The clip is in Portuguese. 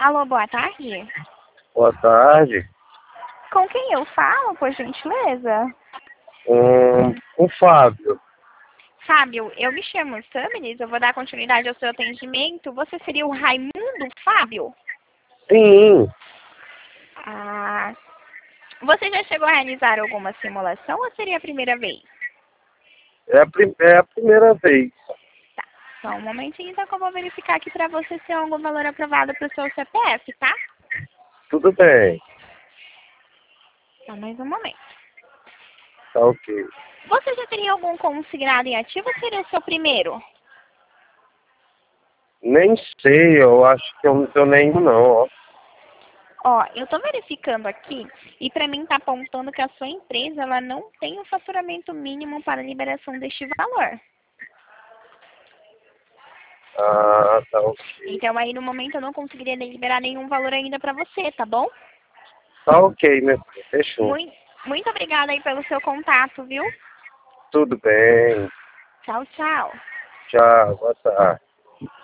Alô, boa tarde. Boa tarde. Com quem eu falo, por gentileza? O Fábio. Fábio, eu me chamo Samiris, eu vou dar continuidade ao seu atendimento. Você seria o Raimundo Fábio? Sim, Ah, você já chegou a realizar alguma simulação ou seria a primeira vez? é a primeira vez. Tá, só um momentinho então que eu vou verificar aqui pra você se tem algum valor aprovado pro seu CPF, tá? Tudo bem. Só mais um momento. Tá ok. Você já teria algum consignado em ativo ou seria o seu primeiro? Nem sei, eu acho que eu não tenho nenhum não, ó. Ó, eu tô verificando aqui e pra mim tá apontando que a sua empresa ela não tem o faturamento mínimo para a liberação deste valor. Ah, tá ok. Então aí no momento eu não conseguiria liberar nenhum valor ainda pra você, tá bom? Tá ok, meu filho. Fechou. Muito, muito obrigada aí pelo seu contato, viu? Tudo bem. Tchau, tchau. Tchau, boa tarde.